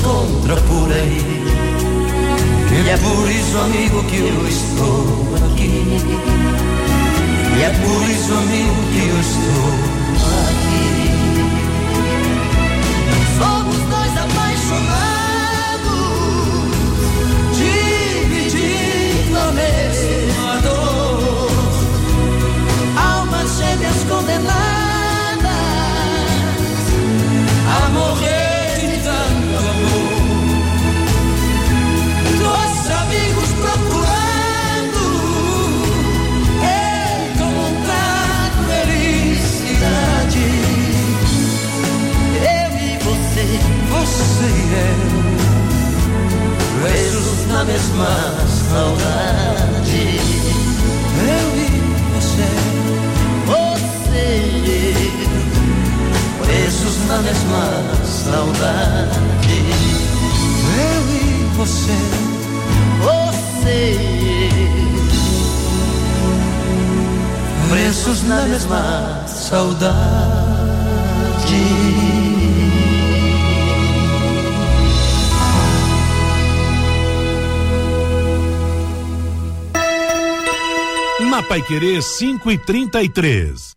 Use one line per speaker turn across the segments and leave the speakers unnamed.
encontra por aí. E é por isso, amigo, que eu estou aqui. E é por isso, amigo, que eu estou aqui. Somos dois apaixonados, dividindo a mesma dor. Almas gêmeas condenadas a morrer de tanto amor. Dois amigos procurando encontrar felicidade. Eu e você, você e eu, presos na mesma saudade. Eu e você, você e eu, presos na mesma saudade. Eu e você, você e eu, presos na mesma saudade.
Na Paiquerê 5:33.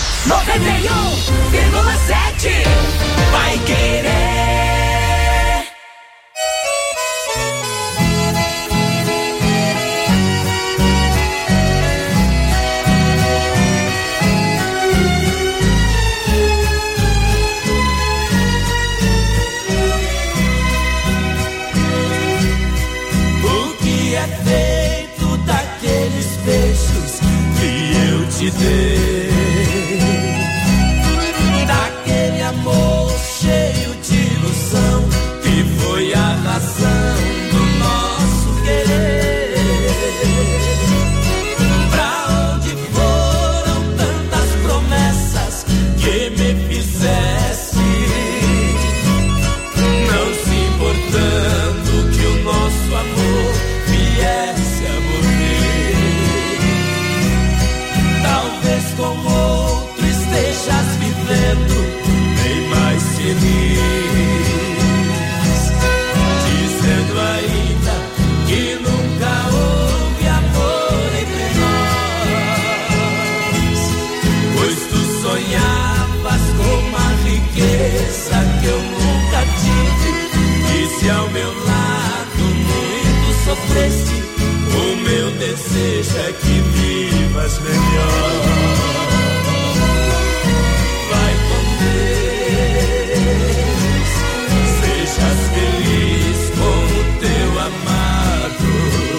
91,7 Paiquerê.
Te dei daquele amor cheio de ilusão que foi a razão do nosso querer. Pra onde foram tantas promessas que me fizesse, não se importando que o nosso amor viesse a morrer. Talvez com outro estejas vivendo bem mais feliz, dizendo ainda que nunca houve amor entre nós, pois tu sonhavas com uma riqueza que eu nunca tive, e se ao meu lado muito sofreste, o meu desejo é que vivas melhor. Vai com Deus, sejas feliz com o teu amado.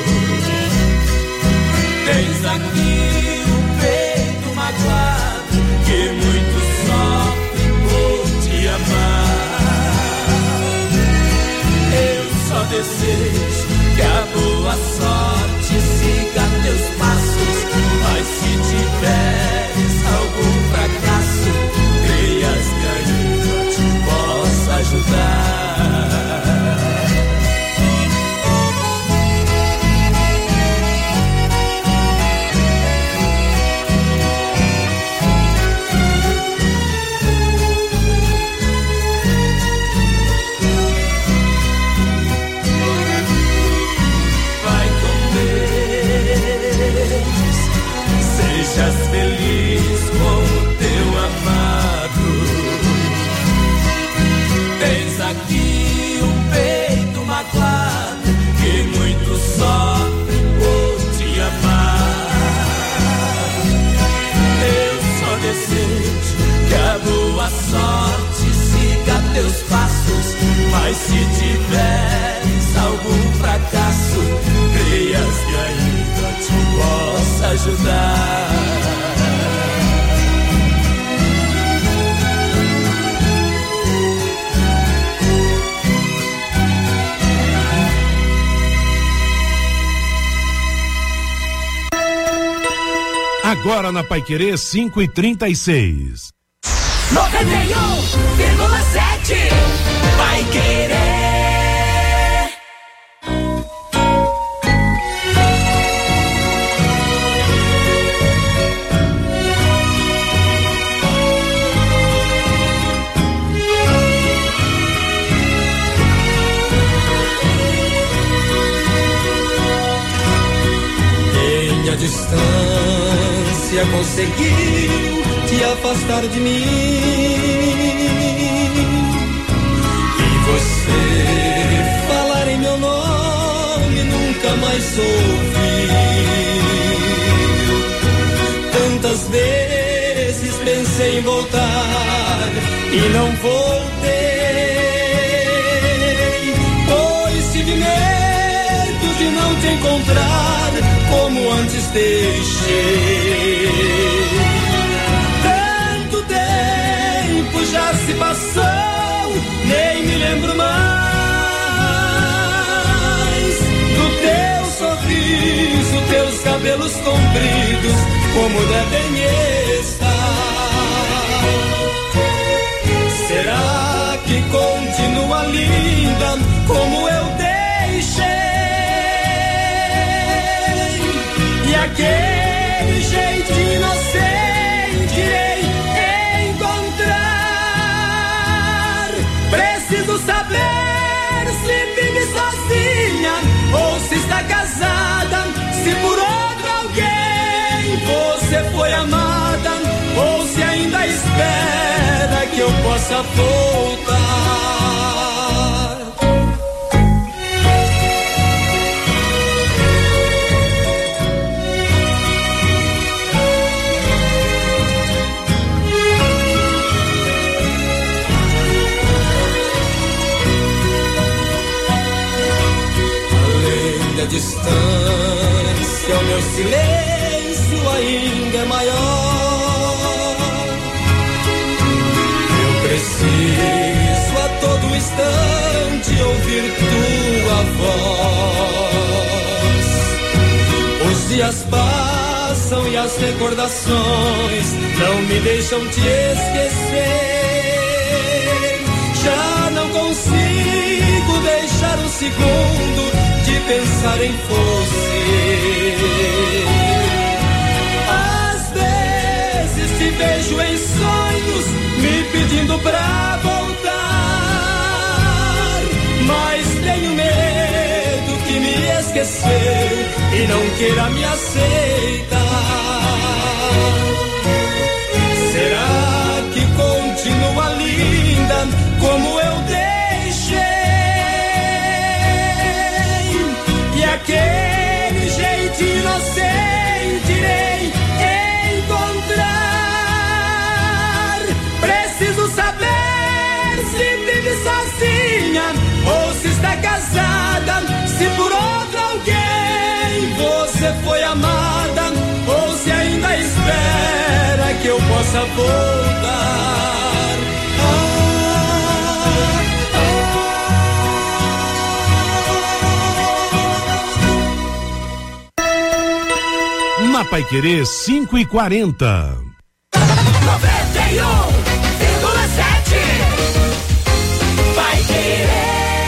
Tens aqui um peito magoado que muito sofre por te amar. Eu só desejo que a boa sorte siga teus passos, mas se tiveres algum fracasso, creias que ainda te possa ajudar. Sejas feliz com o teu amado. Tens aqui um peito magoado que muito sofre por te amar. Eu só desejo que a boa sorte siga teus passos, mas se tiveres algum fracasso, creias que ainda te possa ajudar.
Agora na Paiquerê 5:36.
91,7 Paiquerê.
distância conseguiu te afastar de mim. E você falar em meu nome nunca mais ouvi. Tantas vezes pensei em voltar e não voltei, pois tive medo de não te encontrar como antes deixei. Tanto tempo já se passou, nem me lembro mais do teu sorriso, teus cabelos compridos, como devem estar. Será que continua linda como eu deixei? E aquele jeito inocente irei encontrar. Preciso saber se vive sozinha ou se está casada, se por outro alguém você foi amada, ou se ainda espera que eu possa voltar. Além da distância, o meu silêncio ainda é maior. Preciso a todo instante ouvir tua voz. Os dias passam e as recordações não me deixam te esquecer. Já não consigo deixar um segundo de pensar em você. Às vezes te vejo em sonhos me pedindo pra voltar, mas tenho medo que me esqueceu e não queira me aceitar. Será que continua linda como eu deixei? E aquele jeito inocente irei encontrar. Preciso saber se vive sozinha ou se está casada, se por outro alguém você foi amada, ou se ainda espera que eu possa voltar.
Na Paiquerê 5h40.
91,7 Paiquerê.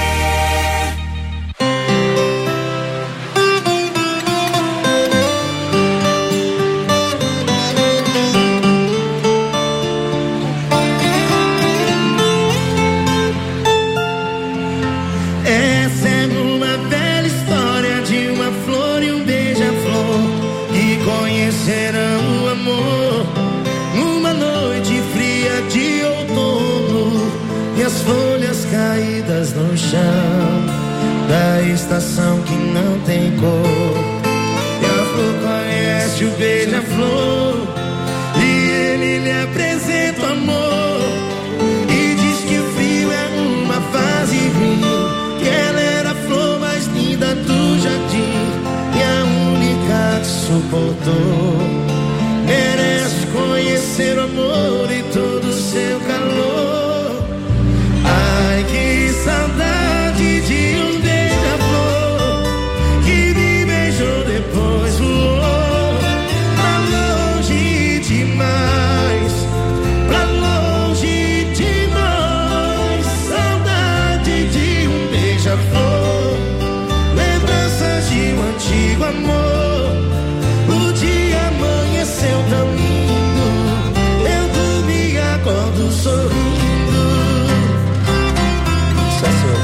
Essa é uma velha história de uma flor e um beija-flor que conhecerão o amor numa noite fria de outono, e as folhas caídas no chão da estação que não tem cor. E a flor conhece o beija-flor e ele lhe apresenta o amor, e diz que o frio é uma fase ruim, que ela era a flor mais linda do jardim e a única que suportou. Merece conhecer o amor e todo o seu calor. Ai, que saudade de um beija-flor que me beijou depois voou pra longe demais, pra longe demais. Saudade de um beija-flor, lembranças de um antigo amor. O dia amanheceu tão lindo, eu dormi e acordo sorrindo. Só seu.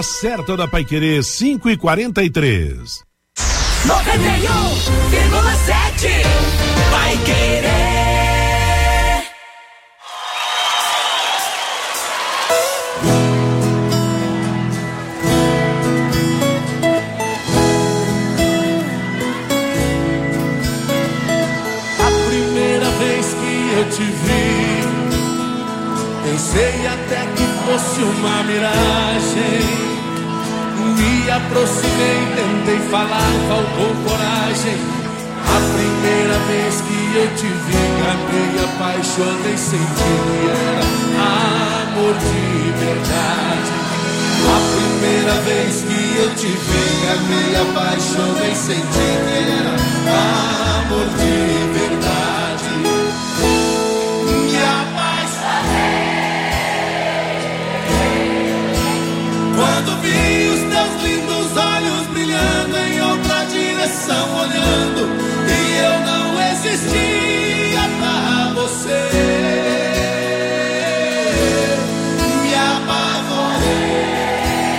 Hora certa da Paiquerê, 5h43.
91,7 Paiquerê.
Eu te vi, pensei até que fosse uma miragem. Me aproximei, tentei falar, faltou coragem. A primeira vez que eu te vi, amei, apaixonei, senti que era amor de verdade. A primeira vez que eu te vi, amei, apaixonei, senti que era amor de verdade. Quando vi os teus lindos olhos brilhando em outra direção olhando, e eu não existia pra você, me apavorei.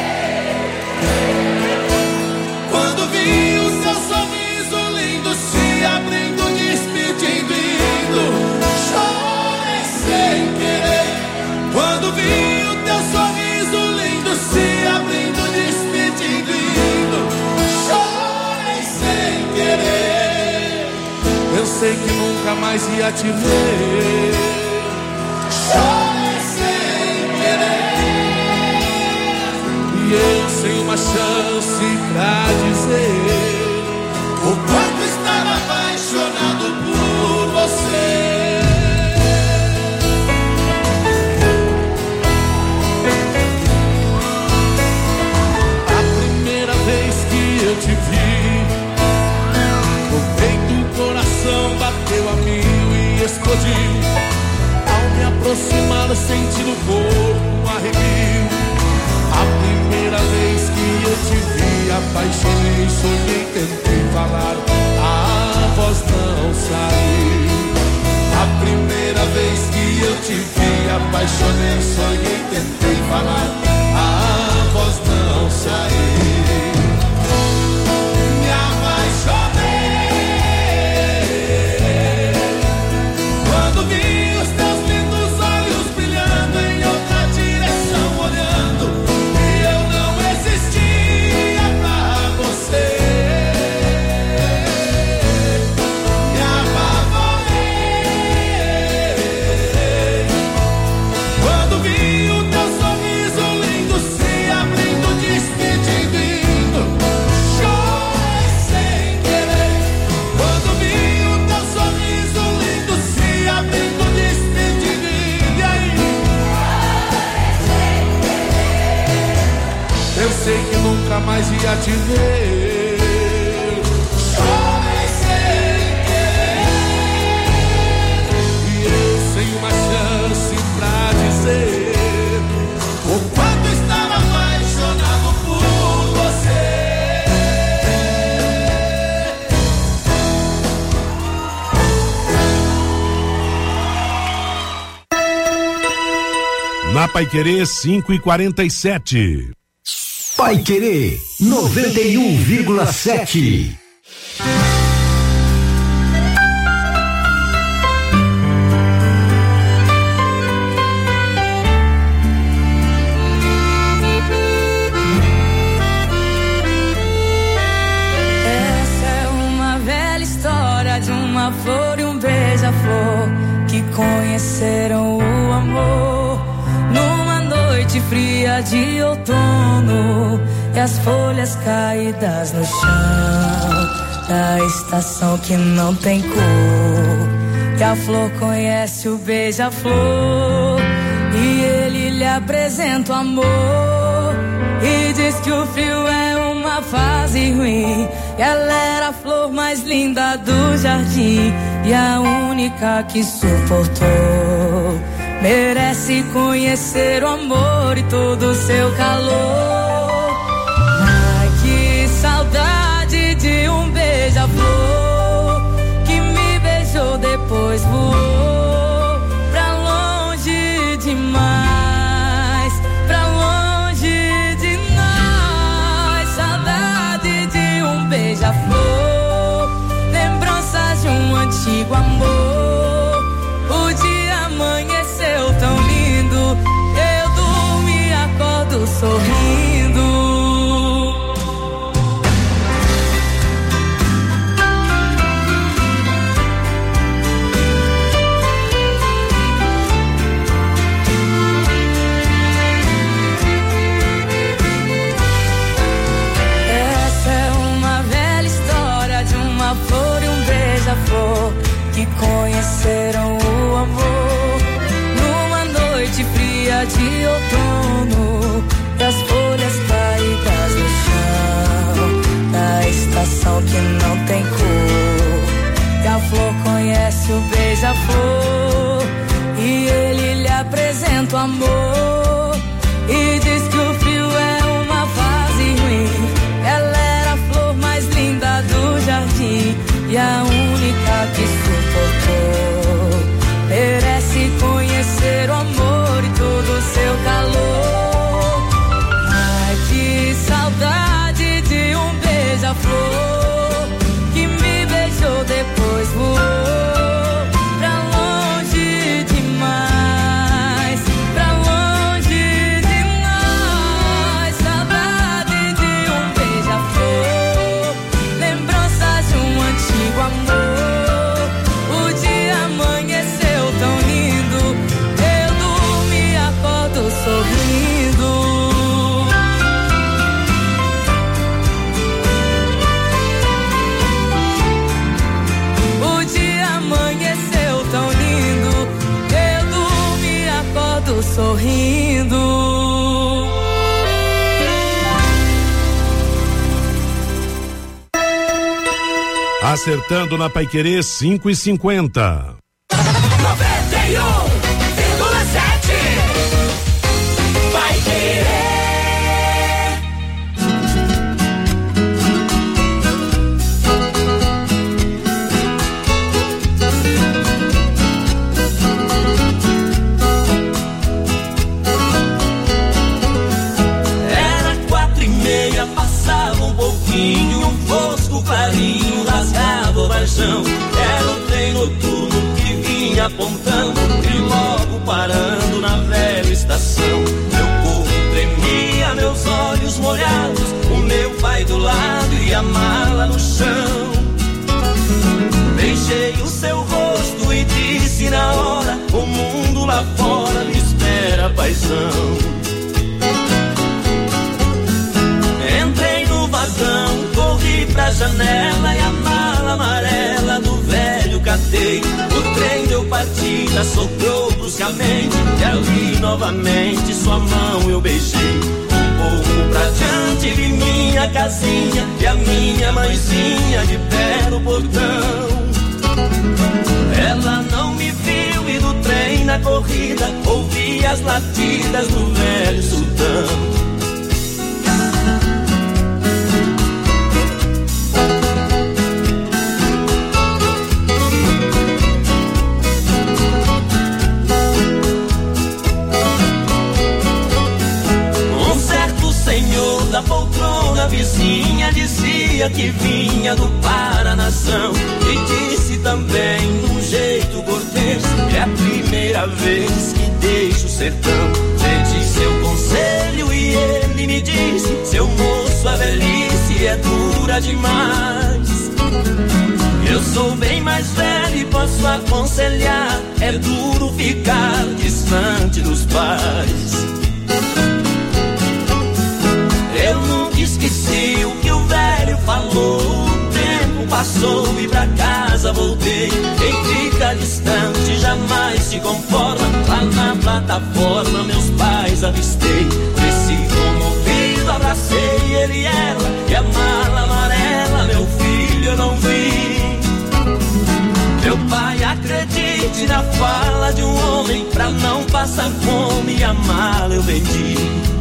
Quando vi o seu sorriso lindo se abrindo, despedindo e indo, chorei sem querer. Quando vi o teu sorriso lindo se abrindo, despedindo e indo, chorei sem querer. Pensei que nunca mais ia te ver, chorei sem querer. E eu sem uma chance pra dizer o quanto estava apaixonado por você. Eu te vi, no peito o coração bateu a mil e explodiu. Ao me aproximar eu senti no corpo um arrepio. A primeira vez que eu te vi, apaixonei, sonhei, tentei falar, a voz não saiu. A primeira vez que eu te vi, apaixonei, sonhei, tentei falar, a voz não saiu. Quando vi os teus lindos olhos brilhando em outra direção olhando, e eu não existia pra você, me apavorei. Quando vi o teu sorriso lindo se abrindo, despedindo e indo, chorei sem querer. Quando vi o teu sorriso lindo se abrindo, despedindo e indo, e aí pensei que nunca mais ia te ver, chorei sem querer. E eu sem uma chance pra dizer o quanto estava apaixonado por você.
Na Paiquerê, 5h47.
Paiquerê 91,7.
Essa é uma velha história de uma flor e um beija-flor que conheceram o amor numa noite fria de outono, e as folhas caídas no chão da estação que não tem cor. Que a flor conhece o beija-flor e ele lhe apresenta o amor, e diz que o frio é uma fase ruim, e ela era a flor mais linda do jardim e a única que suportou. Merece conhecer o amor e todo o seu calor. Ai, que saudade de um beija-flor que me beijou, depois voou pra longe demais, pra longe de nós. beija-flor, lembranças de um antigo amor. O dia amanheceu tão lindo, eu durmo e acordo sorrindo. Que conheceram o amor numa noite fria de outono, das folhas caídas no chão, da estação que não tem cor. E a flor conhece o beija-flor e ele lhe apresenta o amor e diz que o frio é uma fase ruim. Ela era a flor mais linda do jardim e a única que suportou. Merece conhecer o amor e todo o seu calor. Ai, que saudade de um beija-flor que me beijou, depois voou pra longe demais, pra longe de nós. Saudade de um beija-flor, lembranças de um antigo amor. O dia amanheceu tão lindo, eu durmo e acordo sorrindo. O dia amanheceu tão lindo, eu durmo e acordo sorrindo.
Acertando na Paiquerê 5h50.
91,7 Paiquerê.
Era 4:30, passava um pouquinho, um fosco clarinho rasgava o varjão. Era um trem noturno que vinha apontando e logo parando na velha estação. Meu corpo tremia, meus olhos molhados, o meu pai do lado e a mala no chão. Beijei o seu rosto e disse na hora: o mundo lá fora me espera, paizão. Entrei no vagão, corri pra janela e a mala amarela do velho catei. O trem deu partida, soprou bruscamente e ali novamente sua mão eu beijei. Um pouco pra diante vi minha casinha e a minha mãezinha de pé no portão. Ela não me viu e do trem na corrida ouvi as latidas do velho sultão. Da poltrona vizinha dizia que vinha do Paranação e disse também de um jeito cortês: é a primeira vez que deixo o sertão. Pedi seu conselho e ele me disse: seu moço, a velhice é dura demais. Eu sou bem mais velho e posso aconselhar: é duro ficar distante dos pais. Eu nunca esqueci o que o velho falou. O tempo passou e pra casa voltei. Quem fica distante jamais se conforma. Lá na plataforma meus pais avistei. Desci comovido, abracei ele e ela. E a mala amarela, meu filho, eu não vi. Meu pai, acredite na fala de um homem. Pra não passar fome, a mala eu vendi.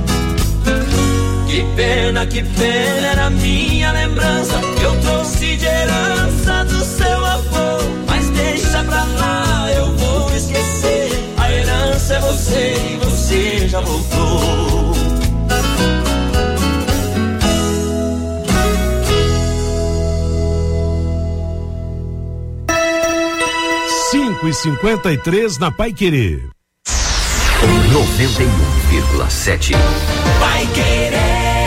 Que pena, era minha lembrança que eu trouxe de herança do seu avô. Mas deixa pra lá, eu vou esquecer. A herança é você e você já voltou.
5:53 na Paiquerê.
91,7.
Paiquerê.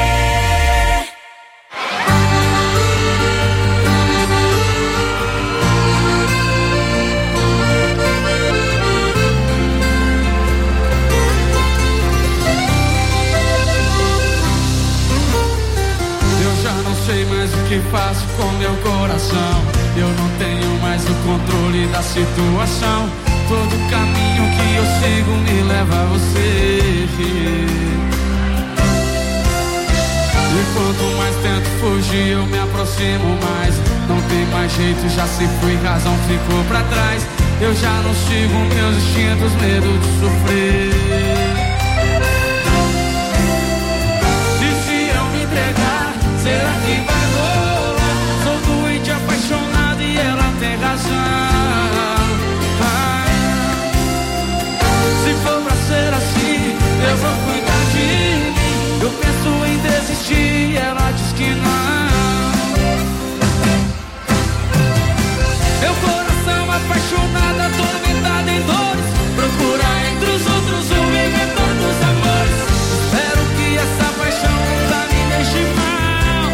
Sei mais o que faço com meu coração. Eu não tenho mais o controle da situação. Todo caminho que eu sigo me leva a você. E quanto mais tento fugir, eu me aproximo mais. Não tem mais jeito, já se foi, razão ficou pra trás. Eu já não sigo meus instintos, medo de sofrer. E se eu me entregar, será que vai rolar? Sou doente, apaixonado e ela tem razão. Se for pra ser assim, eu vou cuidar de mim. Eu penso em desistir e ela diz que não. Meu coração apaixonado, atormentado em dores, procura entre os outros o inventor dos amores. Espero que essa paixão nunca me deixe mal.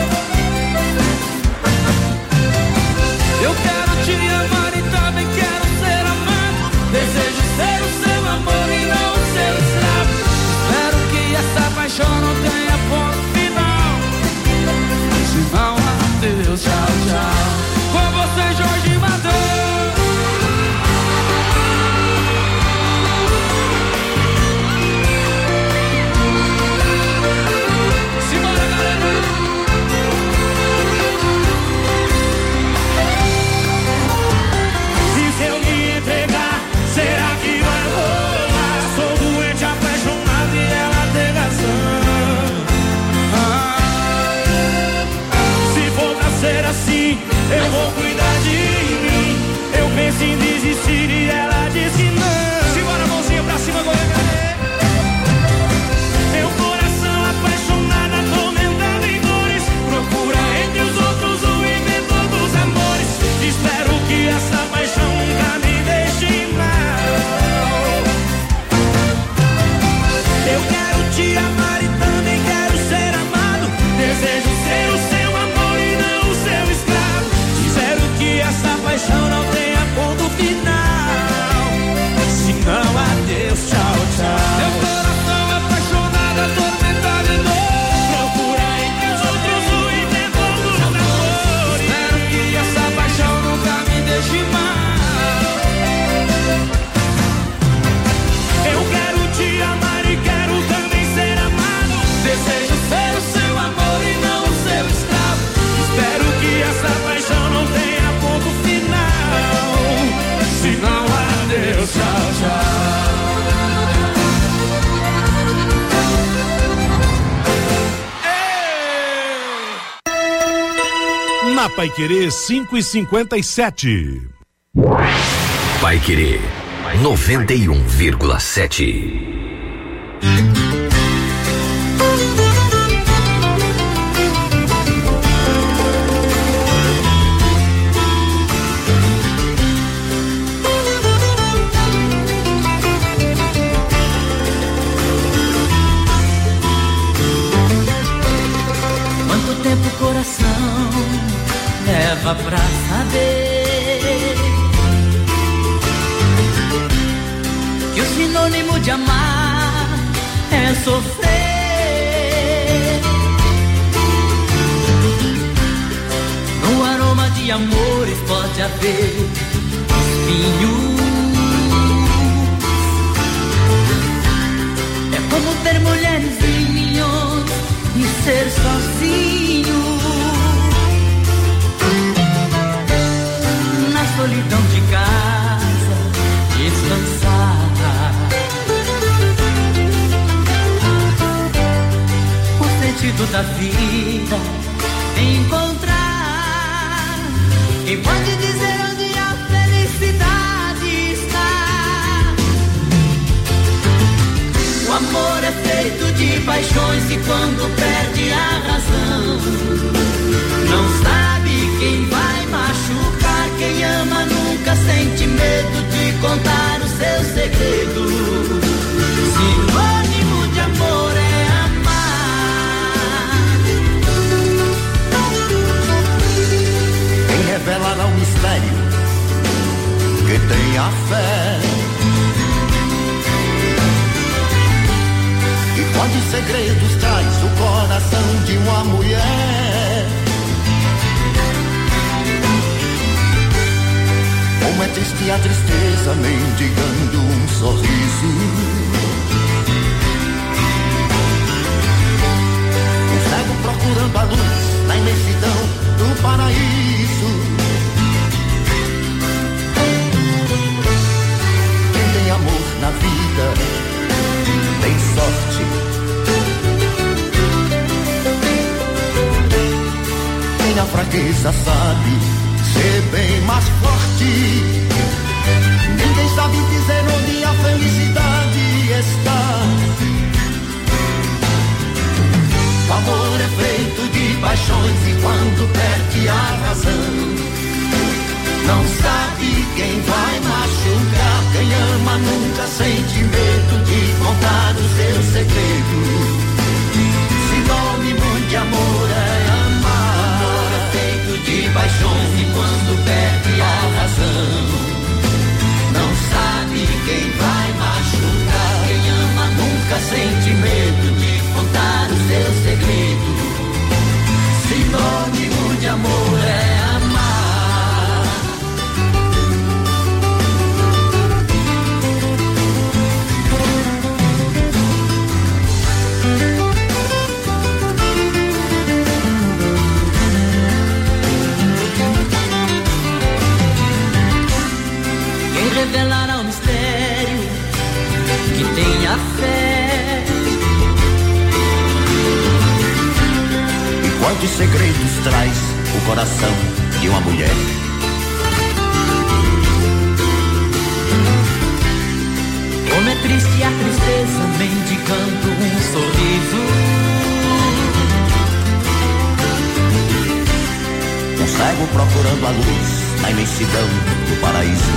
Eu quero te amar e também quero ser amado. Desejo ser o seu amor e não o seu escravo. Espero que essa paixão não tenha ponto final. Se não, adeus, tchau, tchau. Com você, Jorge Matheus. Simbora, galera.
Se eu me entregar, será que vai rolar? Sou doente, apaixonado e ela tem razão. Se for pra ser assim, eu vou cuidar de mim. Eu penso em desistir e ela diz que não. Simbora, mãozinha pra cima, Goiânia. Meu coração apaixonado, atormentado em dores, procura entre os outros o inventor dos amores. Espero que essa paixão nunca me deixe mal. Eu quero te amar e também quero ser amado. Desejo ser o seu amor e não o seu escravo. Espero que essa paixão não tenha ponto final. Se não, adeus, tchau, tchau.
Meu coração apaixonado, atormentado em dor,
Procura entre os outros o inventor dos amores.
espero que essa paixão nunca me deixe mal.
Eu quero te amar e quero também ser amado.
Desejo ser o seu amor e não o seu escravo.
Espero que essa paixão não tenha ponto final. Se não, adeus, tchau, tchau.
Na Paiquerê 5:57.
Paiquerê 91,7.
Quanto tempo o coração leva pra saber que o sinônimo de amar é sofrer? No aroma de amores pode haver espinhos. É como ter mulheres milhões e ser sozinho na solidão de casa, descansar. O sentido da vida encontrar. Quem pode dizer onde a felicidade está? O amor é feito de paixões e quando perde a razão, não sabe quem vai machucar. Quem ama nunca sente medo de
mistério que tenha fé. E quantos segredos traz o coração de uma mulher. Como é triste a tristeza mendigando um sorriso. Um cego procurando a luz na imensidão do paraíso. Quem tem amor na vida tem sorte. Quem na fraqueza sabe ser bem mais forte. Ninguém sabe dizer onde a felicidade está. O amor é feito de paixões e quando perde a razão, não sabe quem vai machucar. Quem ama nunca sente medo de contar o seu segredo. Sinônimo de amor é amar. O amor é feito de paixões e quando perde a razão, não sabe quem vai machucar. Quem ama nunca sente medo de contar o seu segredo. Sinônimo de amor é amar. Quem revelará o mistério que tenha fé. Quantos segredos traz o coração de uma mulher. Como é triste a tristeza mendigando um sorriso. Um cego procurando a luz na imensidão do paraíso.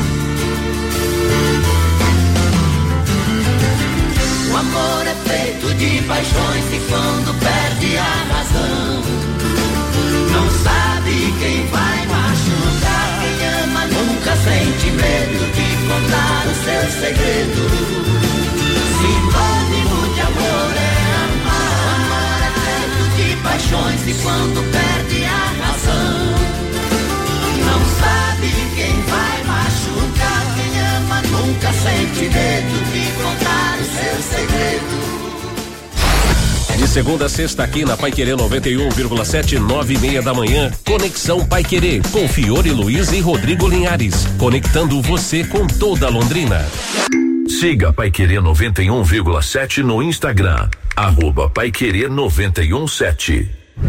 O amor é feito de paixões e quando perde a razão, não sabe quem vai machucar. Quem ama nunca sente medo de contar o seu segredo. Sinônimo de amor é amar. O amor é feito de paixões e quando perde a razão, não sabe quem vai machucar. Quem ama nunca sente medo de contar o seu segredo.
De segunda a sexta aqui na Paiquerê 91,7, 9:30 da manhã, Conexão Paiquerê, com Fiore Luiz e Rodrigo Linhares, conectando você com toda Londrina.
Siga Paiquerê 91,7 no Instagram, @Paiquerê 91,7.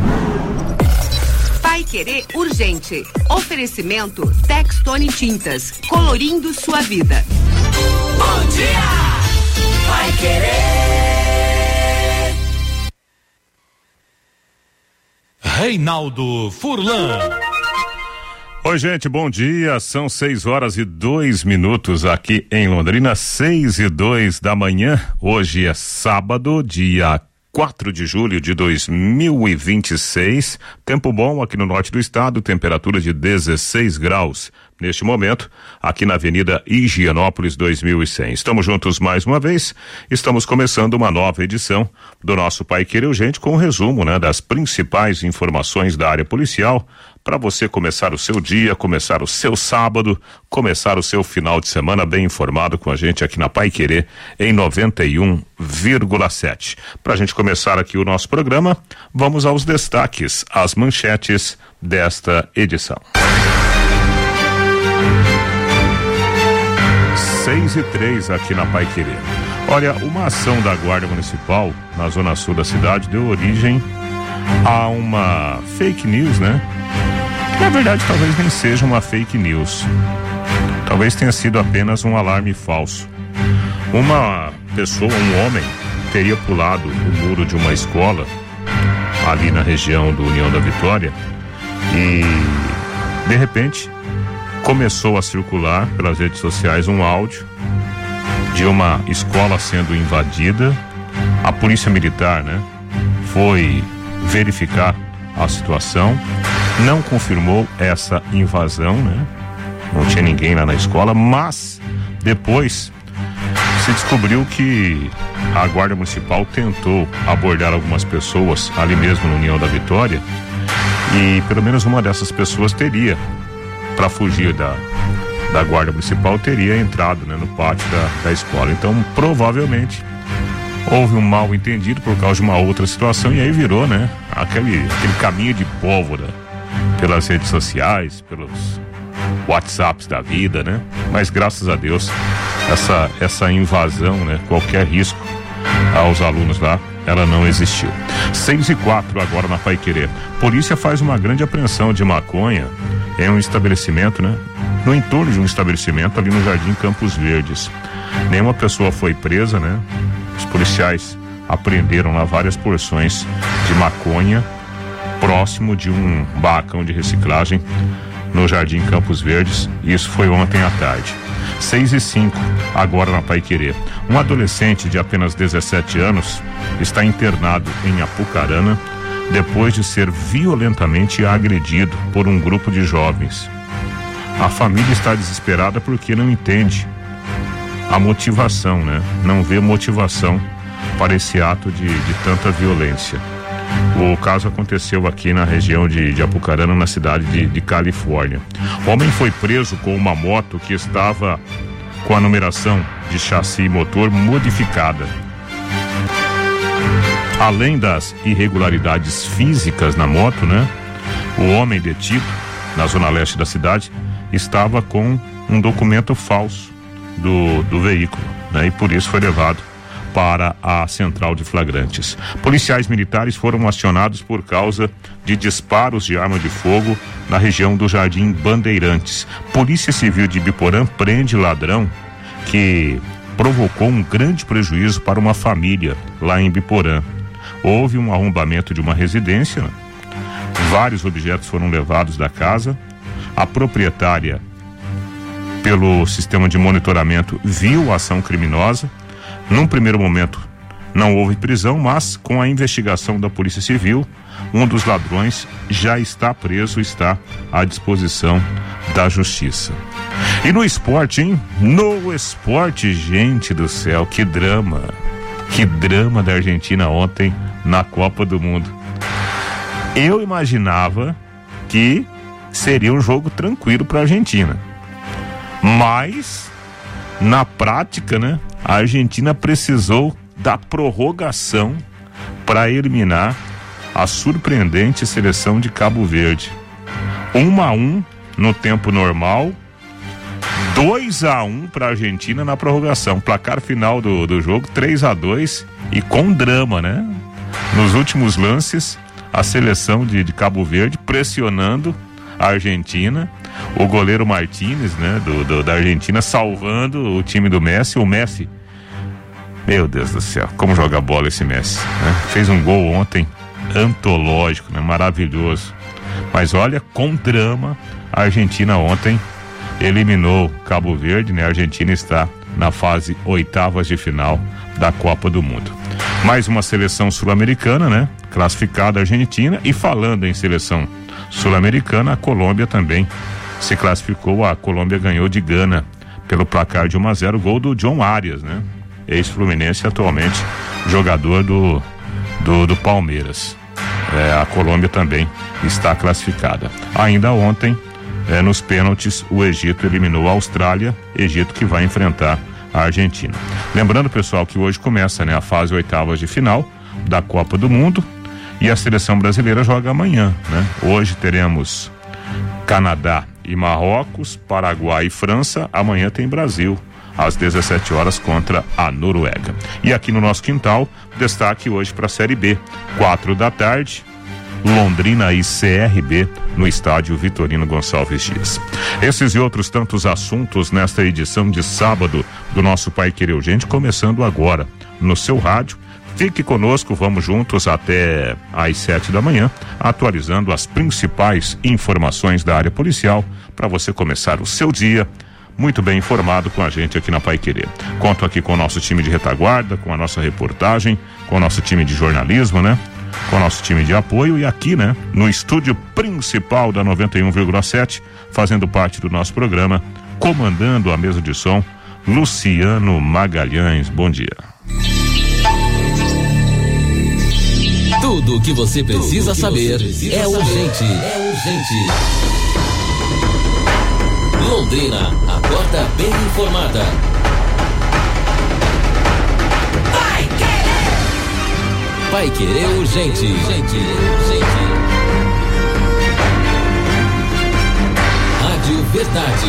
Paiquerê Urgente. Oferecimento Textone Tintas, colorindo sua vida.
Bom dia, Paiquerê.
Reinaldo Furlan.
Oi, gente, bom dia. São 6h02 aqui em Londrina, 6:02 da manhã. Hoje é sábado, dia 4 de julho de 2026. Tempo bom aqui no norte do estado, temperatura de 16 graus. Neste momento, aqui na Avenida Higienópolis 2100. Estamos juntos mais uma vez. Estamos começando uma nova edição do nosso Paiquerê Urgente com um resumo, das principais informações da área policial para você começar o seu dia, começar o seu sábado, começar o seu final de semana bem informado com a gente aqui na Paiquerê em 91,7. Para a gente começar aqui o nosso programa, vamos aos destaques, às manchetes desta edição. 6:03 aqui na Paiquerê. Olha, uma ação da Guarda Municipal na zona sul da cidade deu origem a uma fake news, Na verdade, talvez nem seja uma fake news. Talvez tenha sido apenas um alarme falso. Uma pessoa, um homem, teria pulado o muro de uma escola ali na região do União da Vitória e, de repente, começou a circular pelas redes sociais um áudio de uma escola sendo invadida. A polícia militar, foi verificar a situação, não confirmou essa invasão, não tinha ninguém lá na escola, mas depois se descobriu que a Guarda Municipal tentou abordar algumas pessoas ali mesmo no União da Vitória, e pelo menos uma dessas pessoas teria, para fugir da Guarda Municipal, teria entrado, né, no pátio da escola. Então, provavelmente houve um mal entendido por causa de uma outra situação, e aí virou, né, aquele caminho de pólvora pelas redes sociais, pelos WhatsApps da vida, né? Mas graças a Deus essa invasão, né, qualquer risco aos alunos lá, ela não existiu. 6:04 agora na Paiquerê. Polícia faz uma grande apreensão de maconha em um estabelecimento, né? No entorno de um estabelecimento ali no Jardim Campos Verdes. Nenhuma pessoa foi presa, né? Os policiais apreenderam lá várias porções de maconha próximo de um barracão de reciclagem no Jardim Campos Verdes. Isso foi ontem à tarde. 6:05 agora na Paiquerê. Um adolescente de apenas 17 anos está internado em Apucarana depois de ser violentamente agredido por um grupo de jovens. A família está desesperada porque não entende a motivação, né? Não vê motivação para esse ato de tanta violência. O caso aconteceu aqui na região de Apucarana, na cidade de Califórnia. O homem foi preso com uma moto que estava com a numeração de chassi e motor modificada. Além das irregularidades físicas na moto, né? O homem detido na zona leste da cidade estava com um documento falso do veículo, né? E por isso foi levado para a central de flagrantes. Policiais militares foram acionados por causa de disparos de arma de fogo na região do Jardim Bandeirantes. Polícia Civil de Ibiporã prende ladrão que provocou um grande prejuízo para uma família lá em Ibiporã. Houve um arrombamento de uma residência, vários objetos foram levados da casa. A proprietária, pelo sistema de monitoramento, viu a ação criminosa. Num primeiro momento não houve prisão, mas com a investigação da Polícia Civil, um dos ladrões já está preso, está à disposição da Justiça. E no esporte, hein? No esporte, gente do céu, que drama da Argentina ontem na Copa do Mundo. Eu imaginava que seria um jogo tranquilo para a Argentina, mas na prática, né, a Argentina precisou da prorrogação para eliminar a surpreendente seleção de Cabo Verde. 1-1 no tempo normal, 2-1 para a Argentina na prorrogação. Placar final do jogo 3-2 e com drama, né? Nos últimos lances, a seleção de Cabo Verde pressionando a Argentina. O goleiro Martínez, né, da Argentina, salvando o time do Messi. O Messi, meu Deus do céu, como joga bola esse Messi, né? Fez um gol ontem antológico, né? Maravilhoso. Mas olha, com drama, a Argentina ontem eliminou Cabo Verde, né? A Argentina está na fase oitavas de final da Copa do Mundo. Mais uma seleção sul-americana, né? Classificada a Argentina. E falando em seleção sul-americana, a Colômbia também se classificou. A Colômbia ganhou de Gana pelo placar de 1-0, gol do John Arias, né? Ex-Fluminense, atualmente jogador do Palmeiras. A Colômbia também está classificada. Ainda ontem, nos pênaltis, o Egito eliminou a Austrália, Egito que vai enfrentar a Argentina. Lembrando, pessoal, que hoje começa, né, a fase oitavas de final da Copa do Mundo e a seleção brasileira joga amanhã, né? Hoje teremos Canadá e Marrocos, Paraguai e França. Amanhã tem Brasil às 17 horas contra a Noruega. E aqui no nosso quintal, destaque hoje para a Série B, 4 da tarde, Londrina e CRB no estádio Vitorino Gonçalves Dias. Esses e outros tantos assuntos nesta edição de sábado do nosso Paiquerê Urgente, começando agora no seu rádio. Fique conosco, vamos juntos até às 7 da manhã, atualizando as principais informações da área policial para você começar o seu dia muito bem informado com a gente aqui na Paiquerê. Conto aqui com o nosso time de retaguarda, com a nossa reportagem, com o nosso time de jornalismo, né? com o nosso time de apoio e aqui, né, no estúdio principal da 91,7, fazendo parte do nosso programa, comandando a mesa de som, Luciano Magalhães. Bom dia.
Tudo o que você precisa saber é urgente. Londrina, acorda bem informada. Vai querer urgente. Rádio Verdade.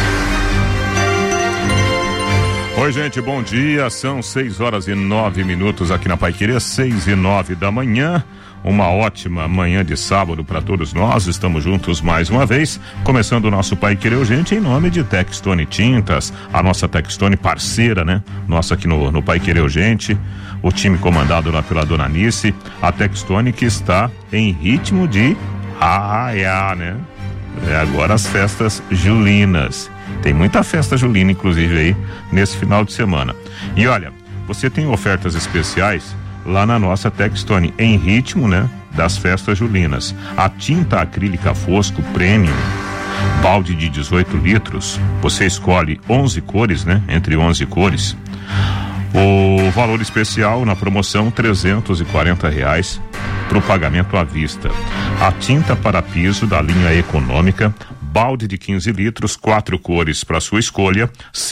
Oi, gente, bom dia. São 6h09 aqui na Paiquerê, 6h09 da manhã. Uma ótima manhã de sábado para todos nós. Estamos juntos mais uma vez, começando o nosso Paiquerê Urgente em nome de Textone Tintas, a nossa Textone parceira, né? Nossa aqui no Paiquerê Urgente, o time comandado lá pela dona Nice, a Textone que está em ritmo de arraiar, né? Agora as festas julinas. Tem muita festa julina, inclusive, aí, nesse final de semana. E olha, você tem ofertas especiais lá na nossa Textone, em ritmo, né, das festas julinas. A tinta acrílica Fosco Premium, balde de 18 litros, você escolhe 11 cores, né, entre 11 cores. O valor especial na promoção R$340 para o pagamento à vista. A tinta para piso da linha econômica, balde de 15 litros, 4 cores para sua escolha,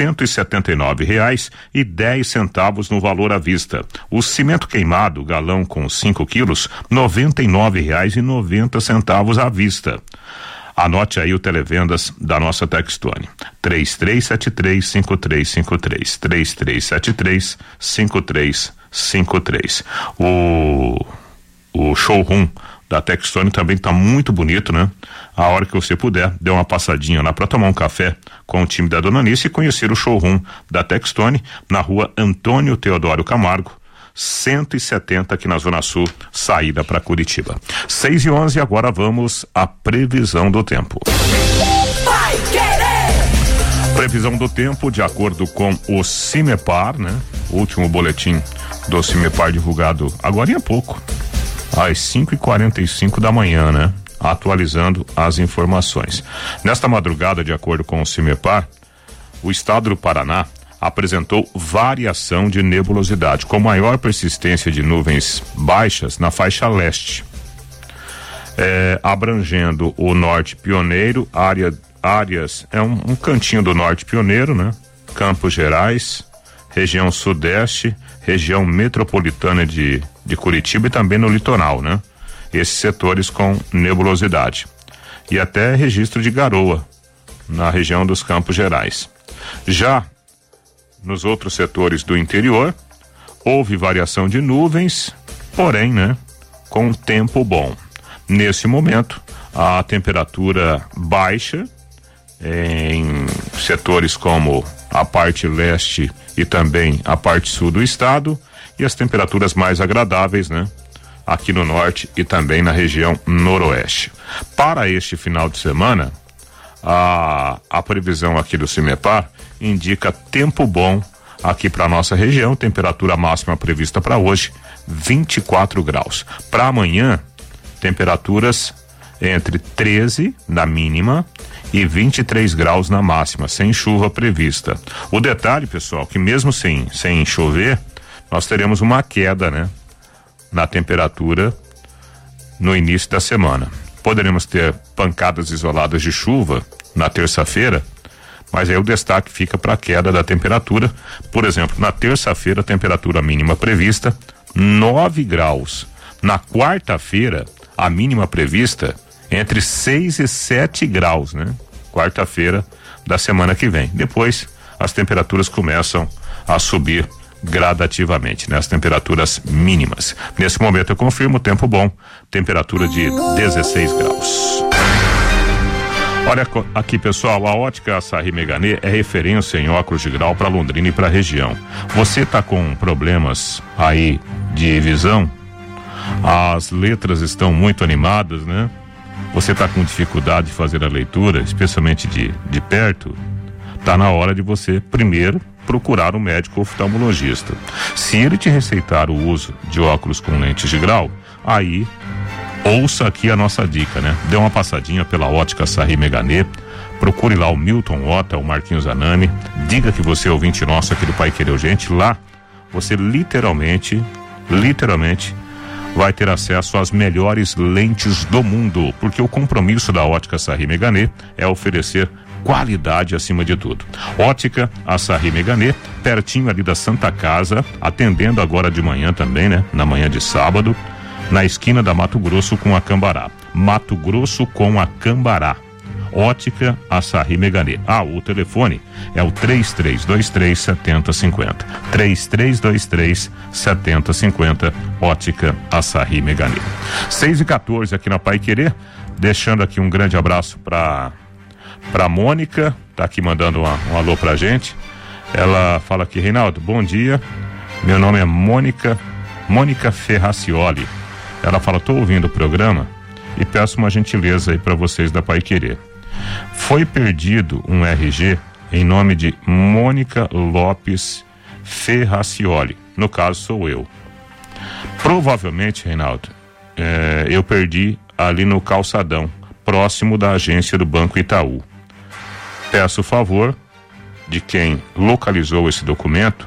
R$179,10 no valor à vista. O cimento queimado, galão com 5 quilos, R$99,90 à vista. Anote aí o televendas da nossa Textone, 3373-5353, 3373-5353. O showroom da Textone também tá muito bonito, né? A hora que você puder, dê uma passadinha lá para tomar um café com o time da Dona Nice e conhecer o showroom da Textone na rua Antônio Teodoro Camargo, 170 aqui na Zona Sul, saída para Curitiba. 6h11, agora vamos à previsão do tempo.
Vai querer!
Previsão do tempo de acordo com o CIMEPAR, né? O último boletim do CIMEPAR divulgado agora há pouco, às 5h45 da manhã, né? Atualizando as informações. Nesta madrugada, de acordo com o CIMEPAR, o estado do Paraná apresentou variação de nebulosidade, com maior persistência de nuvens baixas na faixa leste, abrangendo o norte pioneiro, áreas, um cantinho do norte pioneiro, né? Campos Gerais, região sudeste, região metropolitana de Curitiba e também no litoral, né? Esses setores com nebulosidade. E até registro de garoa na região dos Campos Gerais. Já nos outros setores do interior, houve variação de nuvens, porém, né, com tempo bom. Nesse momento, a temperatura baixa em setores como a parte leste e também a parte sul do estado, e as temperaturas mais agradáveis, né, aqui no norte e também na região noroeste. Para este final de semana, a previsão aqui do CIMEPAR indica tempo bom aqui para nossa região, temperatura máxima prevista para hoje 24 graus. Para amanhã, temperaturas entre 13 na mínima e 23 graus na máxima, sem chuva prevista. O detalhe, pessoal, que mesmo sem chover, nós teremos uma queda, né, na temperatura no início da semana. Poderemos ter pancadas isoladas de chuva na terça-feira, mas aí o destaque fica para a queda da temperatura. Por exemplo, na terça-feira, a temperatura mínima prevista 9 graus. Na quarta-feira, a mínima prevista entre 6 e 7 graus, né? Quarta-feira da semana que vem. Depois, as temperaturas começam a subir gradativamente, né? As temperaturas mínimas. Nesse momento eu confirmo tempo bom, temperatura de 16 graus. Olha aqui, pessoal, a Ótica Açaí Meganê é referência em óculos de grau para Londrina e para a região. Você tá com problemas aí de visão? As letras estão muito animadas, né? Você tá com dificuldade de fazer a leitura, especialmente de perto? Tá na hora de você primeiro procurar um médico oftalmologista. Se ele te receitar o uso de óculos com lentes de grau, aí ouça aqui a nossa dica, né? Dê uma passadinha pela Ótica Sarri Meganê, procure lá o Milton Ota, o Marquinhos Anani, diga que você é ouvinte nosso aqui do Pai Querer Urgente. Lá você literalmente vai ter acesso às melhores lentes do mundo, porque o compromisso da Ótica Sarri Meganê é oferecer qualidade acima de tudo. Ótica Sarri Meganê, pertinho ali da Santa Casa, atendendo agora de manhã também, né? Na manhã de sábado, na esquina da Mato Grosso com a Cambará. Mato Grosso com a Cambará. Ótica Sarri Meganê. O telefone é o 3323-7050. 3323-7050. Ótica Sarri Meganê. 6h14 aqui na Pai Querer. Deixando aqui um grande abraço pra Mônica, tá aqui mandando um alô pra gente. Ela fala aqui: Reinaldo, bom dia. Meu nome é Mônica Ferracioli. Ela fala: tô ouvindo o programa e peço uma gentileza aí pra vocês da Pai Querer. Foi perdido um RG em nome de Mônica Lopes Ferracioli. No caso, sou eu. Provavelmente, Reinaldo, eu perdi ali no calçadão, próximo da agência do Banco Itaú. Peço o favor de quem localizou esse documento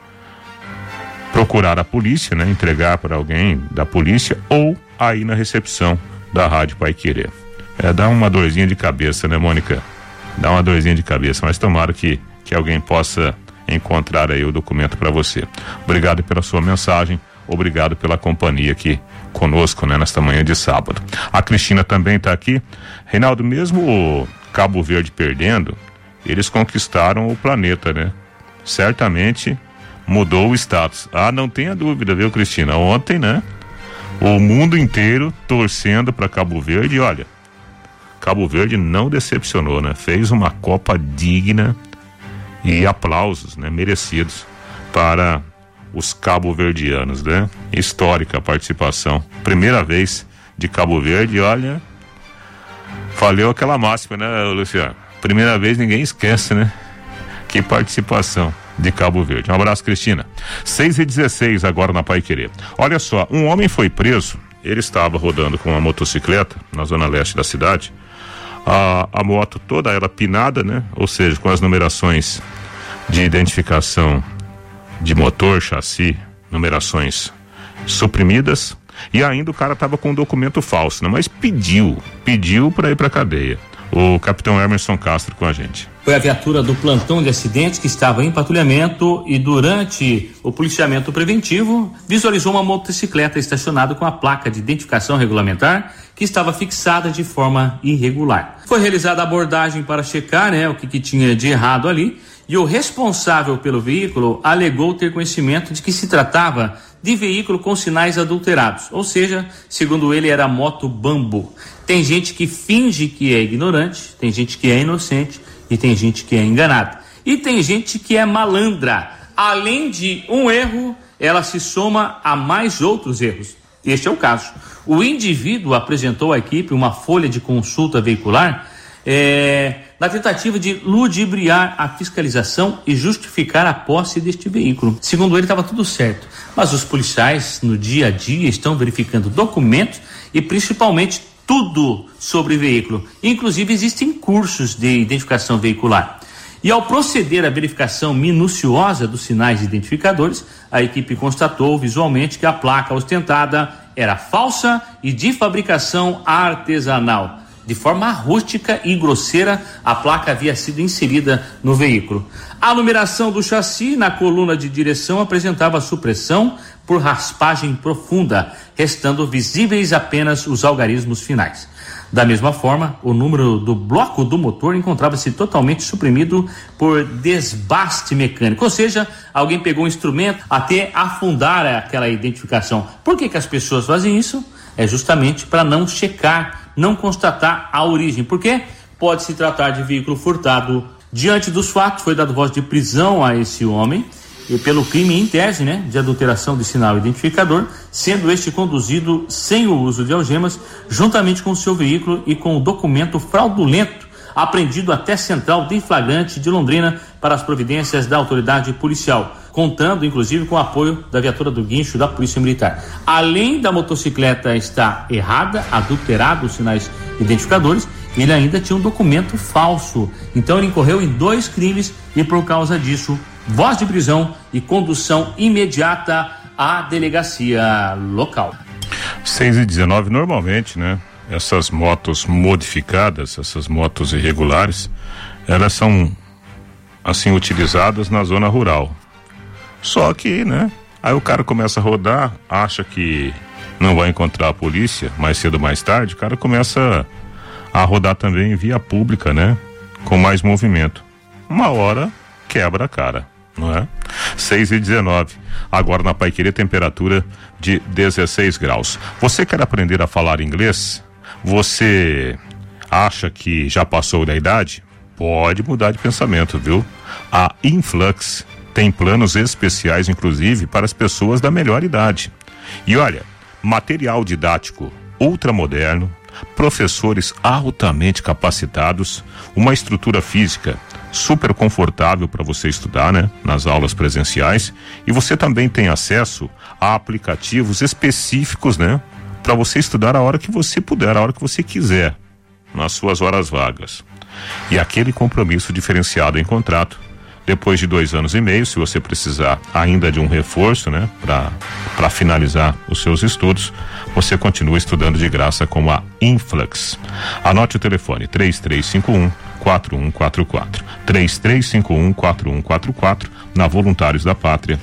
procurar a polícia, né? Entregar para alguém da polícia ou aí na recepção da Rádio Pai Querer. Dá uma dorzinha de cabeça, né, Mônica? Dá uma dorzinha de cabeça, mas tomara que alguém possa encontrar aí o documento para você. Obrigado pela sua mensagem, obrigado pela companhia aqui conosco, né, nesta manhã de sábado. A Cristina também está aqui. Reinaldo, mesmo o Cabo Verde perdendo, eles conquistaram o planeta, né? Certamente mudou o status. Não tenha dúvida, viu, Cristina? Ontem, né? O mundo inteiro torcendo para Cabo Verde. E olha, Cabo Verde não decepcionou, né? Fez uma Copa digna e aplausos, né? Merecidos para os cabo-verdianos, né? Histórica participação. Primeira vez de Cabo Verde, olha, valeu aquela máxima, né, Luciano? Primeira vez ninguém esquece, né? Que participação de Cabo Verde. Um abraço, Cristina. 6h16 agora na Pai Querer. Olha só, um homem foi preso. Ele estava rodando com uma motocicleta na zona leste da cidade. A moto toda ela pinada, né? Ou seja, com as numerações de identificação de motor, chassi, numerações suprimidas. E ainda o cara estava com um documento falso, né? Mas pediu para ir para cadeia. O capitão Emerson Castro com a gente.
Foi a viatura do plantão de acidentes que estava em patrulhamento e durante o policiamento preventivo visualizou uma motocicleta estacionada com a placa de identificação regulamentar que estava fixada de forma irregular. Foi realizada a abordagem para checar, né, o que tinha de errado ali, e o responsável pelo veículo alegou ter conhecimento de que se tratava de veículo com sinais adulterados, ou seja, segundo ele, era moto Bambo. Tem gente que finge que é ignorante, tem gente que é inocente e tem gente que é enganada. E tem gente que é malandra. Além de um erro, ela se soma a mais outros erros. Este é o caso. O indivíduo apresentou à equipe uma folha de consulta veicular na tentativa de ludibriar a fiscalização e justificar a posse deste veículo. Segundo ele, estava tudo certo. Mas os policiais, no dia a dia, estão verificando documentos e principalmente tudo sobre o veículo. Inclusive, existem cursos de identificação veicular. E ao proceder à verificação minuciosa dos sinais identificadores, a equipe constatou visualmente que a placa ostentada era falsa e de fabricação artesanal. De forma rústica e grosseira, a placa havia sido inserida no veículo. A numeração do chassi na coluna de direção apresentava supressão por raspagem profunda, restando visíveis apenas os algarismos finais. Da mesma forma, o número do bloco do motor encontrava-se totalmente suprimido por desbaste mecânico, ou seja, alguém pegou um instrumento até afundar aquela identificação. Por que as pessoas fazem isso? É justamente para não checar, não constatar a origem, porque pode se tratar de veículo furtado. Diante dos fatos, foi dado voz de prisão a esse homem e pelo crime em tese, né, de adulteração de sinal identificador, sendo este conduzido sem o uso de algemas, juntamente com o seu veículo e com o documento fraudulento, apreendido até Central de Flagrante de Londrina para as providências da autoridade policial. contando inclusive com o apoio da viatura do guincho da Polícia Militar. Além da motocicleta estar errada, adulterada os sinais identificadores, ele ainda tinha um documento falso. Então ele incorreu em 2 crimes e por causa disso, voz de prisão e condução imediata à delegacia local.
6h19, normalmente, né? Essas motos modificadas, essas motos irregulares, elas são assim utilizadas na zona rural. Só que, né? Aí o cara começa a rodar, acha que não vai encontrar a polícia mais cedo ou mais tarde, o cara começa a rodar também em via pública, né? Com mais movimento. Uma hora quebra a cara, não é? 6h19. Agora na Paiquerê, temperatura de 16 graus. Você quer aprender a falar inglês? Você acha que já passou da idade? Pode mudar de pensamento, viu? A Influx tem planos especiais, inclusive, para as pessoas da melhor idade. E olha, material didático ultramoderno, professores altamente capacitados, uma estrutura física super confortável para você estudar, né? Nas aulas presenciais, e você também tem acesso a aplicativos específicos, né? Para você estudar a hora que você puder, a hora que você quiser, nas suas horas vagas. E aquele compromisso diferenciado em contrato, depois de 2 anos e meio, se você precisar ainda de um reforço, né? Para finalizar os seus estudos, você continua estudando de graça com a Influx. Anote o telefone, 3351-4144. 3351-4144, na Voluntários da Pátria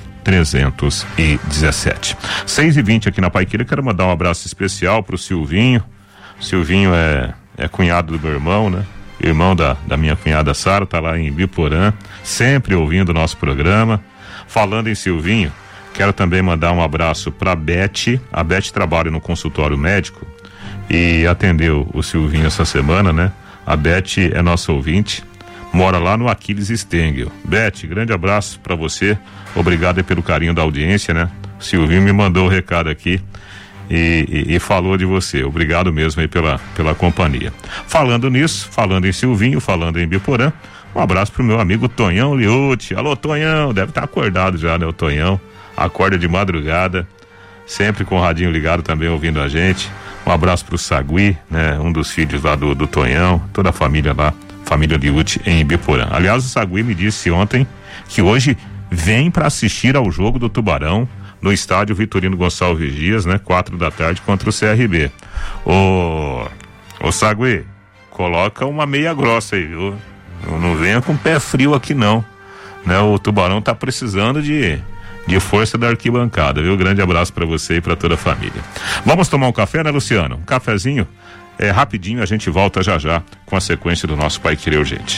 317. 6h20 aqui na Paiquerê. Quero mandar um abraço especial pro Silvinho. Silvinho é cunhado do meu irmão, né? Irmão da minha cunhada Sara, tá lá em Biporã, sempre ouvindo o nosso programa. Falando em Silvinho, quero também mandar um abraço pra Beth. A Beth trabalha no consultório médico e atendeu o Silvinho essa semana, né? A Beth é nossa ouvinte, mora lá no Aquiles Stengel. Beth, grande abraço pra você, obrigado aí pelo carinho da audiência, né? O Silvinho me mandou o recado aqui e falou de você, obrigado mesmo aí pela companhia. Falando nisso, falando em Silvinho, falando em Biporã, um abraço pro meu amigo Tonhão Liucci. Alô, Tonhão, deve estar acordado já, né? O Tonhão acorda de madrugada, sempre com o radinho ligado também ouvindo a gente. Um abraço pro Sagui, né? Um dos filhos lá do Tonhão, toda a família lá, família Liucci em Biporã. Aliás, o Sagui me disse ontem que hoje vem para assistir ao jogo do Tubarão no estádio Vitorino Gonçalves Dias, né? 4 da tarde contra o CRB. Ô Sagui, coloca uma meia grossa aí, viu? Não venha com pé frio aqui não, né? O Tubarão tá precisando de força da arquibancada, viu? Grande abraço para você e para toda a família. Vamos tomar um café, né, Luciano? Um cafezinho? Rapidinho, a gente volta já com a sequência do nosso Paiquerê Urgente.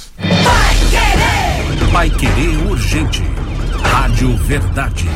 Paiquerê Urgente. Rádio Verdade.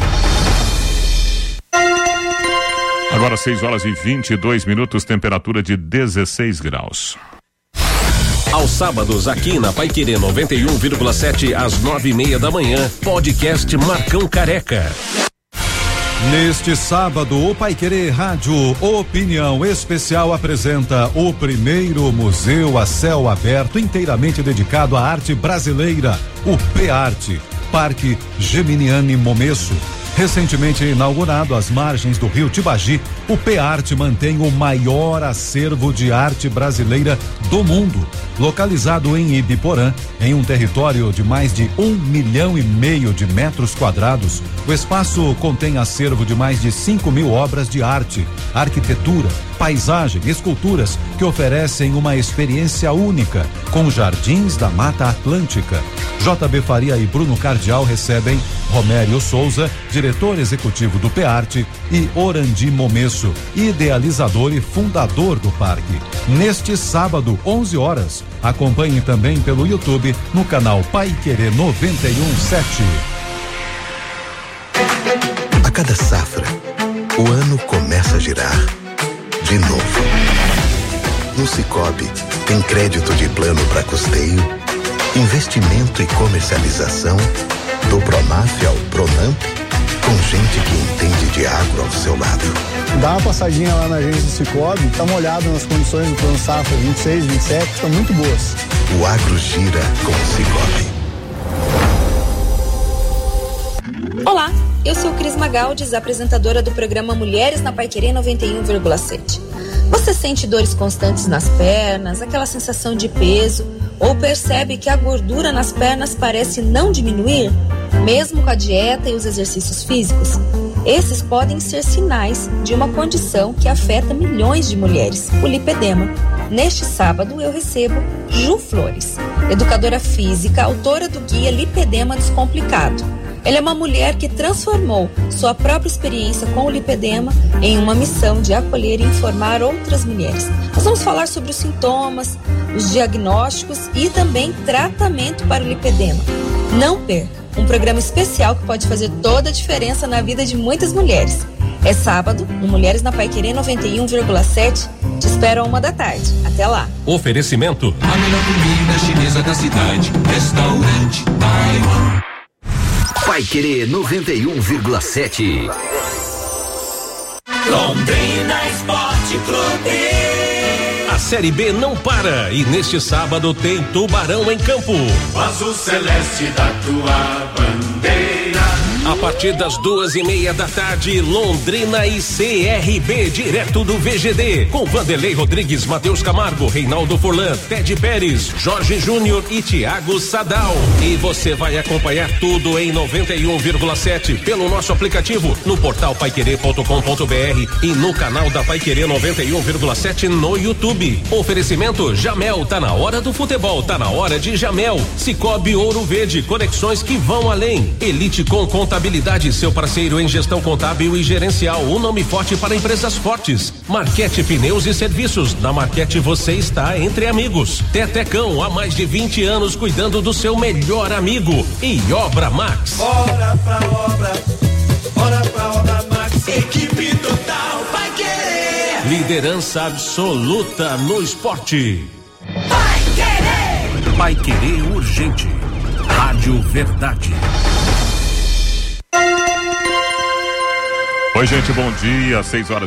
Agora 6h22, temperatura de 16 graus.
Aos sábados, aqui na Paiquerê 91,7 às 9:30 da manhã, podcast Marcão Careca.
Neste sábado, o Paiquerê Rádio Opinião Especial apresenta o primeiro museu a céu aberto inteiramente dedicado à arte brasileira, o P-Arte, Parque Geminiani Momesso. Recentemente inaugurado às margens do rio Tibagi, o P-Arte mantém o maior acervo de arte brasileira do mundo. Localizado em Ibiporã, em um território de mais de 1,5 milhão de metros quadrados, o espaço contém acervo de mais de 5.000 obras de arte, arquitetura, paisagem, esculturas que oferecem uma experiência única, com jardins da Mata Atlântica. JB Faria e Bruno Cardial recebem Romério Souza, diretor executivo do P-Arte, e Orandi Momesso, idealizador e fundador do parque. Neste sábado, 11 horas, acompanhe também pelo YouTube no canal Paiquerê 91.7.
A cada safra, o ano começa a girar. De novo. No Sicoob, tem crédito de plano para custeio, investimento e comercialização, do Pronaf ao Pronamp, com gente que entende de agro ao seu lado.
Dá uma passadinha lá na agência do Sicoob, dá uma olhada nas condições do plano safra 26, 27, que estão muito boas.
O agro gira com o Sicoob.
Olá, eu sou Cris Magaldes, apresentadora do programa Mulheres na Paiquerê 91,7. Você sente dores constantes nas pernas, aquela sensação de peso, ou percebe que a gordura nas pernas parece não diminuir, mesmo com a dieta e os exercícios físicos? Esses podem ser sinais de uma condição que afeta milhões de mulheres, o lipedema. Neste sábado eu recebo Ju Flores, educadora física, autora do guia Lipedema Descomplicado. Ela é uma mulher que transformou sua própria experiência com o lipedema em uma missão de acolher e informar outras mulheres. Nós vamos falar sobre os sintomas, os diagnósticos e também tratamento para o lipedema. Não perca, um programa especial que pode fazer toda a diferença na vida de muitas mulheres. É sábado, no Mulheres na Paiquerê 91,7. Te espero 13h. Até lá.
Oferecimento.
A melhor comida chinesa da cidade. Restaurante Taiwan.
Paiquerê 91,7.
Londrina Esporte Clube.
A Série B não para e neste sábado tem Tubarão em campo.
O azul celeste da tua bandeira.
A partir das 2:30 da tarde, Londrina e CRB, direto do VGD, com Vanderlei Rodrigues, Matheus Camargo, Reinaldo Furlan, Ted Pérez, Jorge Júnior e Thiago Sadal. E você vai acompanhar tudo em 91,7 pelo nosso aplicativo, no portal paiquerê.com.br e no canal da Paiquerê 91,7 no YouTube. Oferecimento Jamel, tá na hora do futebol, tá na hora de Jamel. Cicobi Ouro Verde, conexões que vão além. Elite com Contabilidade, seu parceiro em gestão contábil e gerencial, um nome forte para empresas fortes. Marquete Pneus e Serviços, na Marquete você está entre amigos. Tetecão, há mais de 20 anos cuidando do seu melhor amigo. E Obra Max.
Bora pra Obra Max, equipe total vai querer.
Liderança absoluta no esporte.
Vai querer.
Vai querer urgente. Rádio Verdade.
Oi, gente, bom dia.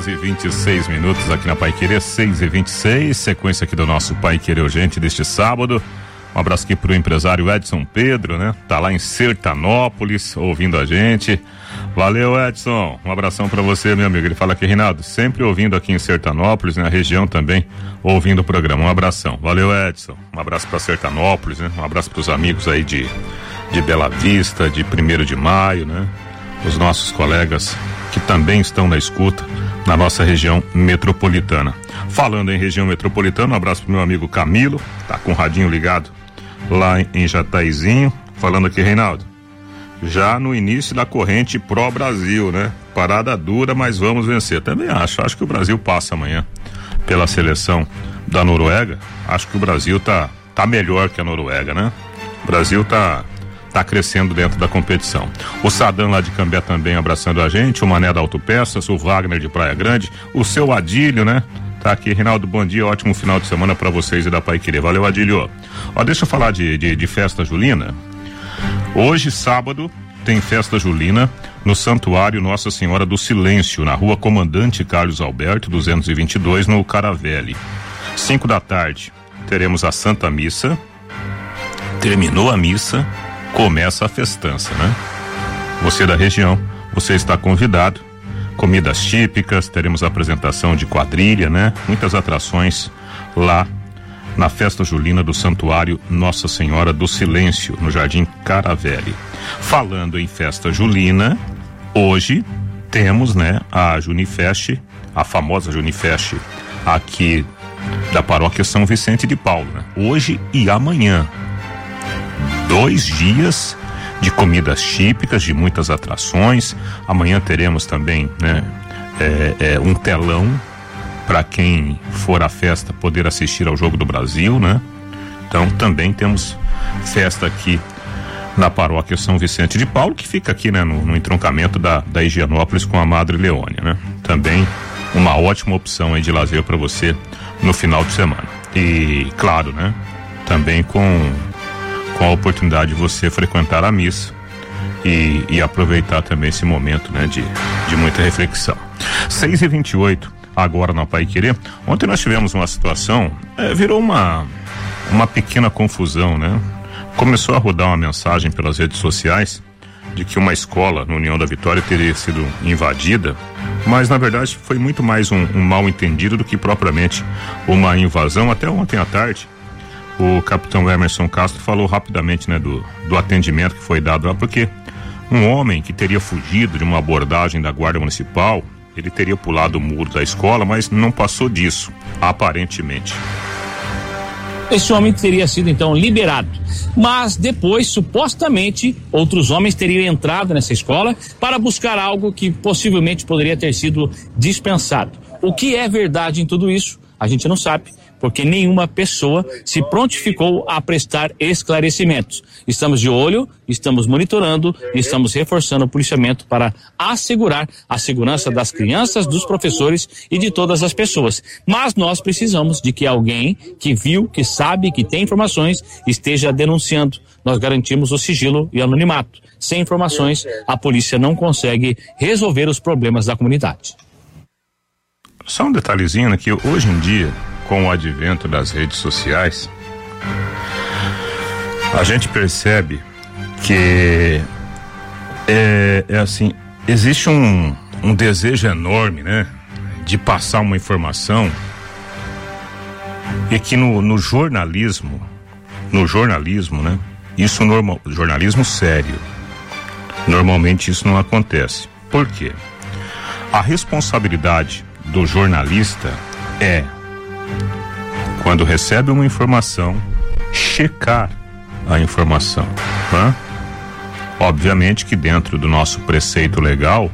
6h26 aqui na Paiquerê, 6h26. Sequência aqui do nosso Paiquerê Urgente deste sábado. Um abraço aqui pro empresário Edson Pedro, né? Tá lá em Sertanópolis, ouvindo a gente. Valeu, Edson. Um abração pra você, meu amigo. Ele fala aqui, Reinaldo, sempre ouvindo aqui em Sertanópolis, na região também, ouvindo o programa. Um abração. Valeu, Edson. Um abraço pra Sertanópolis, né? Um abraço pros amigos aí de Bela Vista, de 1º de Maio, né? Os nossos colegas que também estão na escuta na nossa região metropolitana. Falando em região metropolitana, um abraço pro meu amigo Camilo, tá com o radinho ligado lá em Jataizinho, falando aqui, Reinaldo, já no início da corrente pró-Brasil, né? Parada dura, mas vamos vencer. Também acho que o Brasil passa amanhã pela seleção da Noruega. Acho que o Brasil tá melhor que a Noruega, né? O Brasil tá crescendo dentro da competição. O Sadam lá de Cambé também abraçando a gente, o Mané da Autopeças, o Wagner de Praia Grande, o seu Adílio, né? Tá aqui, Reinaldo, bom dia, ótimo final de semana pra vocês e da Paiquerê. Valeu, Adílio. Ó, deixa eu falar de festa julina. Hoje, sábado, tem festa julina no Santuário Nossa Senhora do Silêncio, na Rua Comandante Carlos Alberto, 222, no Caravelli. 5 da tarde, teremos a Santa Missa. Terminou a missa, começa a festança, né? Você da região, você está convidado. Comidas típicas, teremos apresentação de quadrilha, né? Muitas atrações lá na festa julina do Santuário Nossa Senhora do Silêncio, no Jardim Caravelli. Falando em festa julina, hoje temos, né, a Junifest, a famosa Junifest aqui da paróquia São Vicente de Paulo, né? Hoje e amanhã. 2 dias de comidas típicas, de muitas atrações. Amanhã teremos também, né, um telão para quem for à festa poder assistir ao Jogo do Brasil, né? Então também temos festa aqui na paróquia São Vicente de Paulo, que fica aqui, né, no entroncamento da Higienópolis com a Madre Leônia, né? Também uma ótima opção aí de lazer para você no final de semana. E claro, né, também com a oportunidade de você frequentar a missa e aproveitar também esse momento, né, de muita reflexão. 6h28 agora na Paiquerê. Ontem nós tivemos uma situação, virou uma pequena confusão, né? Começou a rodar uma mensagem pelas redes sociais de que uma escola no União da Vitória teria sido invadida, mas na verdade foi muito mais um mal entendido do que propriamente uma invasão. Até ontem à tarde, o capitão Emerson Castro falou rapidamente, né, do atendimento que foi dado lá, porque um homem que teria fugido de uma abordagem da Guarda Municipal, ele teria pulado o muro da escola, mas não passou disso, aparentemente.
Esse homem teria sido então liberado, mas depois, supostamente, outros homens teriam entrado nessa escola para buscar algo que possivelmente poderia ter sido dispensado. O que é verdade em tudo isso, a gente não sabe, porque nenhuma pessoa se prontificou a prestar esclarecimentos. Estamos de olho, estamos monitorando e estamos reforçando o policiamento para assegurar a segurança das crianças, dos professores e de todas as pessoas. Mas nós precisamos de que alguém que viu, que sabe, que tem informações, esteja denunciando. Nós garantimos o sigilo e anonimato. Sem informações, a polícia não consegue resolver os problemas da comunidade.
Só um detalhezinho, né, que hoje em dia, com o advento das redes sociais, a gente percebe que assim, existe um desejo enorme, né, de passar uma informação, e que no jornalismo, né, isso jornalismo sério, normalmente isso não acontece. Por quê? A responsabilidade do jornalista é, quando recebe uma informação, checar a informação, né? Obviamente que dentro do nosso preceito legal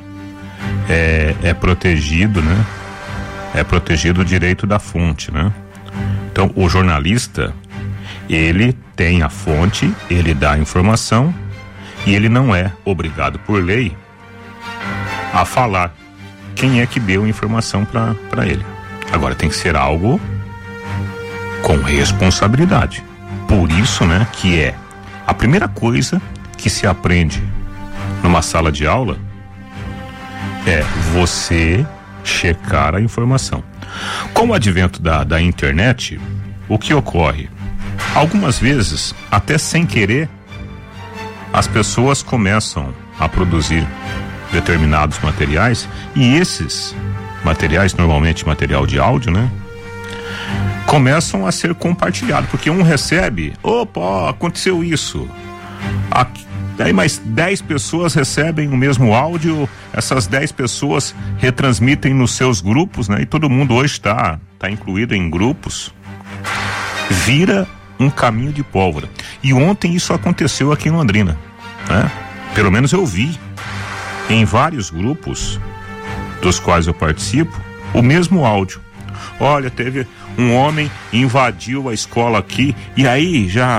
é protegido, né? É protegido o direito da fonte, né? Então o jornalista, ele tem a fonte, ele dá a informação e ele não é obrigado por lei a falar quem é que deu a informação para ele. Agora tem que ser algo com responsabilidade. Por isso, né, que é a primeira coisa que se aprende numa sala de aula é você checar a informação. Com o advento da internet, o que ocorre? Algumas vezes, até sem querer, as pessoas começam a produzir determinados materiais, e esses materiais, normalmente material de áudio, né, começam a ser compartilhados, porque um recebe, opa, aconteceu isso, daí mais 10 pessoas recebem o mesmo áudio, essas 10 pessoas retransmitem nos seus grupos, né, e todo mundo hoje está incluído em grupos, vira um caminho de pólvora. E ontem isso aconteceu aqui em Londrina, né? Pelo menos eu vi em vários grupos dos quais eu participo o mesmo áudio. Olha, teve um homem invadiu a escola aqui e aí já